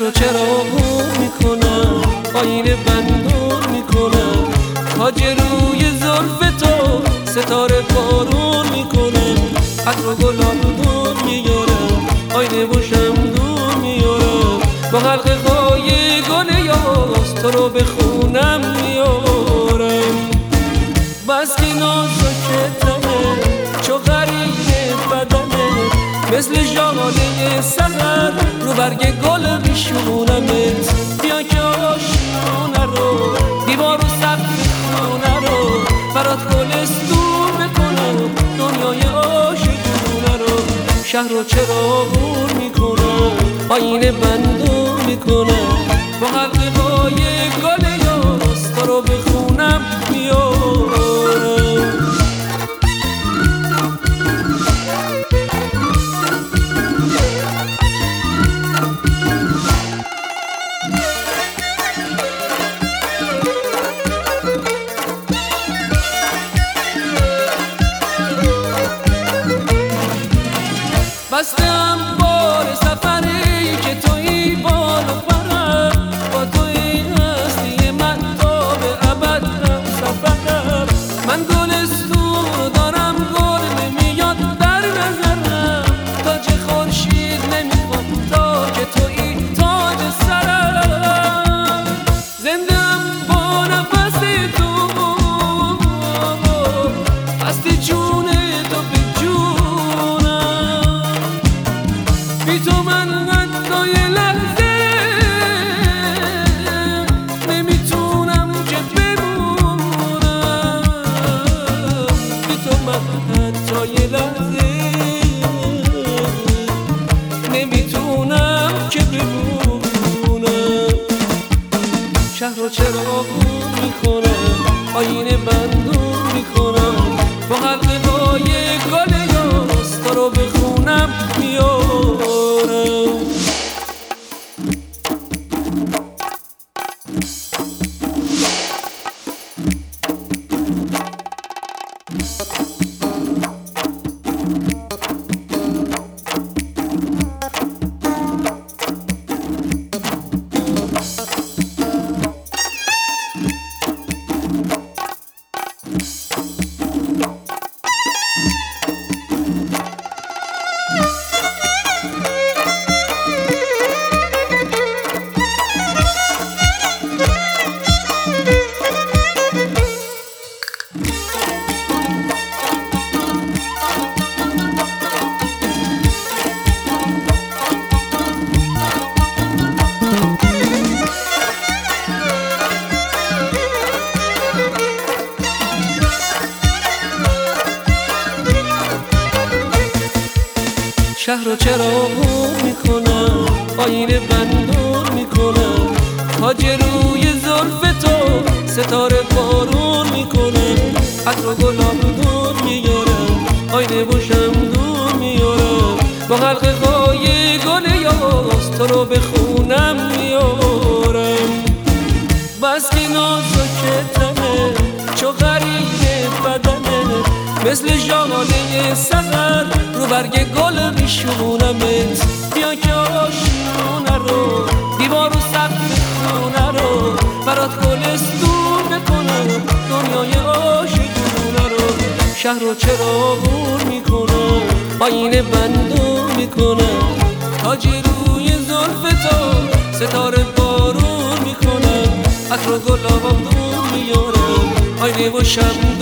رو چراغون میکنم، آینه بندون میکنم، تاج روی زلف تو ستاره بارون میکنم، عطر و گلابون میارم، آینه و شمدون میارم، با حلقه های گل یاس تو رو به خونم میارم. بس که نازکتمه چو غریب بدنه، مثل ژاله سحر رو برگ گل میشونمت. بیا که آشونه رو دیوار و سقف خونه رو برات گلستون بکنم، دنیای عاشقونه رو. شهر رو چراغون میکنم، آینه بندون میکنم، با حلقه های گل یاس تو رو به خونم میارم. بستم بار سفری که توی بال و پرم، با توی هستی من تا به ابد هم سفرم. من گلستون دارم گل نمیاد در نظرم، تاج خورشید نمیخوام تا که توی تاج سرم. زندم با نفس تو، هستی جون تو به جونم، بی تو من حتی یه لحظه نمیتونم که بمونم، بی تو من حتی یه لحظه نمیتونم که بمونم. شهر رو چراغون میکنم، آینه بندون میکنم، با حلقه های گل یاس تو رو به خونم میارم. شهر رو چراغون میکنم، آینه بندون میکنم، تاج روی زلف تو ستاره بارون میکنم، عطر و گلابون میارم، آینه و شمدون میارم، با حلقه های گل یاس تو رو به خونم میارم. بس که نازکتمه چو غریب بدنه، مثل ژاله سحر رو برگ گل میشونمت. بیا که آشونه رو دیوار و سقف خونه رو برات گلستون بکنم، دنیای عاشقونه رو. شهر رو چراغون میکنم، آینه بندون میکنم، تاج روی زلف تو ستاره بارون میکنم، عطر و گلابون میارم، آینه و شمدون